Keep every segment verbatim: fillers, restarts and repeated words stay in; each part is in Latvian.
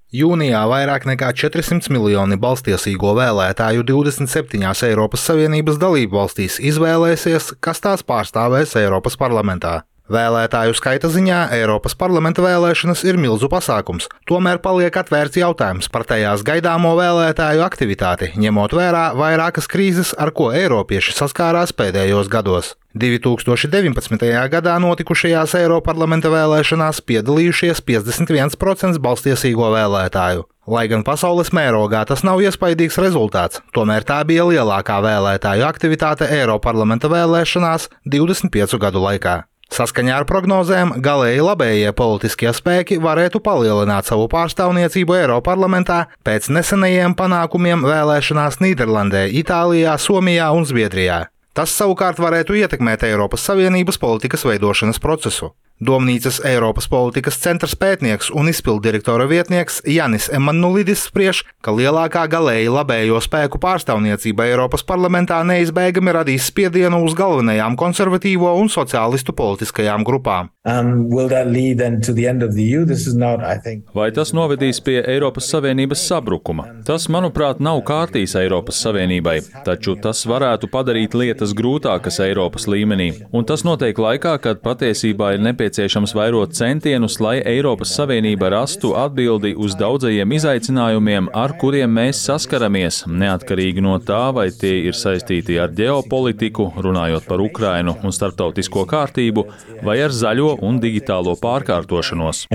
Jūnijā vairāk nekā četrsimt miljoni balstiesīgo vēlētāju divdesmit septiņās Eiropas Savienības dalību valstīs izvēlēsies, kas tās pārstāvēs Eiropas parlamentā. Vēlētāju skaita ziņā Eiropas parlamenta vēlēšanas ir milzu pasākums, tomēr paliek atvērts jautājums par tajās gaidāmo vēlētāju aktivitāti, ņemot vērā vairākas krīzes, ar ko eiropieši saskārās pēdējos gados. divi tūkstoši deviņpadsmitajā gadā notikušajās Eiroparlamenta vēlēšanās piedalījušies piecdesmit viens procents balstiesīgo vēlētāju. Lai gan pasaules mērogā tas nav iespaidīgs rezultāts, tomēr tā bija lielākā vēlētāju aktivitāte Eiroparlamenta vēlēšanās divdesmit piecu gadu laikā. Saskaņā ar prognozēm, galēji labējie politiskie spēki varētu palielināt savu pārstāvniecību Eiroparlamentā pēc nesenajiem panākumiem vēlēšanās Nīderlandē, Itālijā, Somijā un Zviedrijā. Tas savukārt varētu ietekmēt Eiropas Savienības politikas veidošanas procesu. Domnīcas Eiropas politikas centra pētnieks un izpilddirektora vietnieks Janis Emanuelidis spriež, ka lielākā galēji labējo spēku pārstāvniecība Eiropas parlamentā neizbēgami radīs spiedienu uz galvenajām konservatīvo un sociālistu politiskajām grupām. Um, not, think... Vai tas novedīs pie Eiropas Savienības sabrukuma? Tas, manuprāt, nav kārtīs Eiropas Savienībai, taču tas varētu padarīt lietas grūtākas Eiropas līmenī, un tas notiek laikā, kad patiesībā ir nepieciešams vairot centienus, lai Eiropas Savienība rastu atbildi uz daudzajiem izaicinājumiem, ar kuriem mēs saskaramies, neatkarīgi no tā, vai tie ir saistīti ar ģeopolitiku, runājot par Ukrainu un starptautisko kārtību, vai ar zaļo un digitālo pārkārtošanos.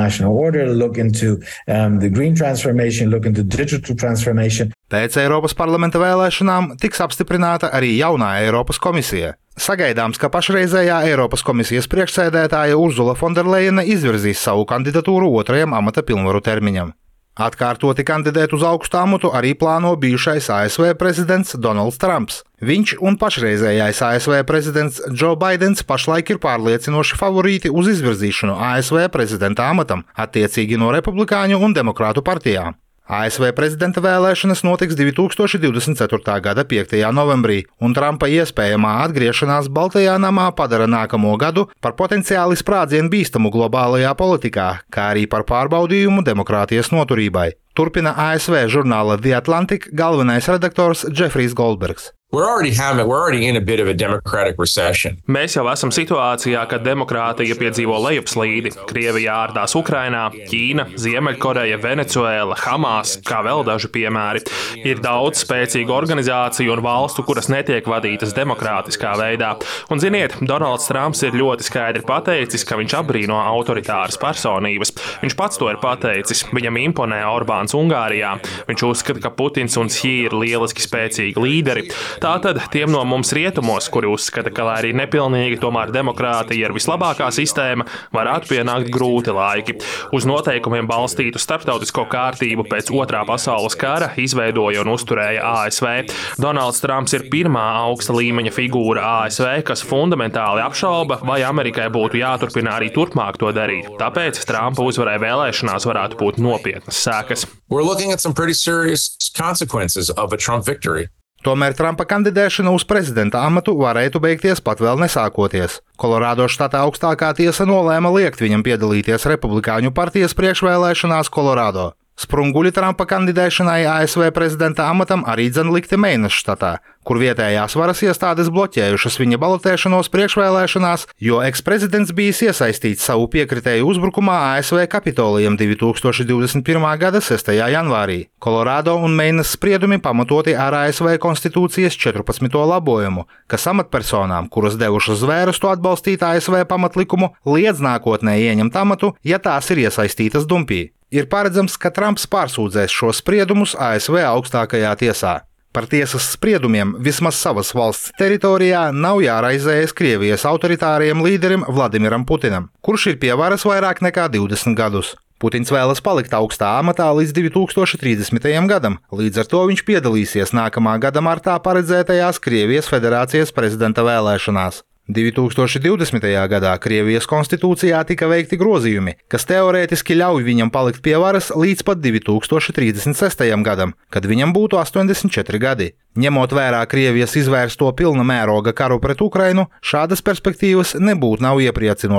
Pēc Eiropas parlamenta vēlēšanām tiks apstiprināta arī jaunā Eiropas komisija. Sagaidāms, ka pašreizējā Eiropas komisijas priekšsēdētāja Ursula Fonderlejene izvirzīs savu kandidatūru otrajam amata pilnvaru termiņam. Atkārtoti kandidēt uz augstu amatu arī plāno bijušais A S V prezidents Donalds Trumps. Viņš un pašreizējais A S V prezidents Joe Baidens pašlaik ir pārliecinoši favorīti uz izvirzīšanu A S V prezidenta amatam, attiecīgi no republikāņu un demokrātu partijām. A S V prezidenta vēlēšanas notiks divi tūkstoši divdesmit ceturtā gada piektajā novembrī, un Trumpa iespējamā atgriešanās Baltajā namā padara nākamo gadu par potenciāli sprādzienu bīstamu globālajā politikā, kā arī par pārbaudījumu demokrātijas noturībai. Turpina A S V žurnāla The Atlantic galvenais redaktors Jeffrijs Goldbergs. We're already having, we're already in a bit of a democratic recession. Mēs jau esam situācijā, kad demokrātija piedzīvo lejupslīdi. Krievija ārdās Ukrainā, Ķīna, Ziemeļkoreja, Venecuēla, Hamas, kā vēl daži piemēri. Ir daudz spēcīgu organizāciju un valstu, kuras netiek vadītas demokrātiskā veidā. Un ziniet, Donalds Trumps ir ļoti skaidri pateicis, ka viņš apbrīno autoritāras personības. Viņš pats to ir pateicis. Viņam imponē Orbāns Ungārijā. Viņš uzskata, ka Putins un Xi ir lieliski spēcīgi līderi. Tātad tiem no mums rietumos, kuri uzskata, ka lai arī nepilnīgi, tomēr demokrātija ir vislabākā sistēma, varētu pienākt grūti laiki. Uz noteikumiem balstītu starptautisko kārtību pēc otrā pasaules kara izveidoja un uzturēja A S V. Donalds Trumps ir pirmā augsta līmeņa figūra A S V, kas fundamentāli apšauba, vai Amerikai būtu jāturpina arī turpmāk to darīt. Tāpēc Trumpa uzvarai vēlēšanās varētu būt nopietnas sekas. We're looking at some pretty serious consequences of a Trump victory. Tomēr Trumpa kandidēšana uz prezidenta amatu varētu beigties pat vēl nesākoties. Kolorādo štata augstākā tiesa nolēma liekt viņam piedalīties Republikāņu partijas priekšvēlēšanās Kolorādo. Sprunguļi Trumpa kandidēšanai A S V prezidenta amatam arī dzen likti Meinas štatā, kur vietējās varas iestādes bloķējušas viņa balotēšanos priekšvēlēšanās, jo eksprezidents bijis iesaistīts savu piekritēju uzbrukumā A S V Kapitolijam divi tūkstoši divdesmit pirmā gada sestajā janvārī. Kolorādo un Meinas spriedumi pamatoti ar A S V konstitūcijas četrpadsmito labojumu, kas amatpersonām, kuras devušas zvērustu atbalstīt A S V pamatlikumu, liedz nākotnē ieņemt amatu, ja tās ir iesaistītas dumpī. Ir paredzams, ka Trumps pārsūdzēs šos spriedumus A S V augstākajā tiesā. Par tiesas spriedumiem vismaz savas valsts teritorijā nav jāraizējas Krievijas autoritāriem līderim Vladimiram Putinam, kurš ir pie varas vairāk nekā divdesmit gadus. Putins vēlas palikt augstā amatā līdz divi tūkstoši trīsdesmitajam gadam, līdz ar to viņš piedalīsies nākamā gada martā paredzētajās Krievijas federācijas prezidenta vēlēšanās. divi tūkstoši divdesmitajā gadā Krievijas konstitūcijā tika veikti grozījumi, kas teorētiski ļauj viņam palikt pie varas līdz pat divi tūkstoši trīsdesmit sestajam gadam, kad viņam būtu astoņdesmit četri gadi. Ņemot vērā Krievijas izvērsto pilna mēroga karu pret Ukrainu, šādas perspektīvas nebūtu nav iepriecinošas.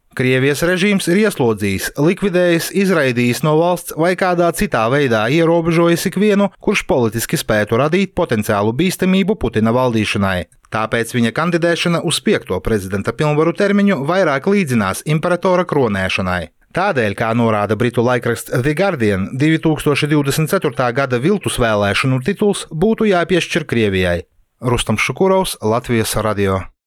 Krievijas režīms ir ieslodzījis, likvidējis, izraidījis no valsts vai kādā citā veidā ierobežojis ikvienu, kurš politiski spētu radīt potenciālu bīstamību Putina valdīšanai. Tāpēc viņa kandidēšana uz piekto prezidenta pilnvaru termiņu vairāk līdzinās imperatora kronēšanai. Tādēļ, kā norāda britu laikraksts The Guardian, divi tūkstoši divdesmit ceturtā gada viltus vēlēšanu tituls būtu jāpiešķir Krievijai. Rustam Šukurovs, Latvijas radio.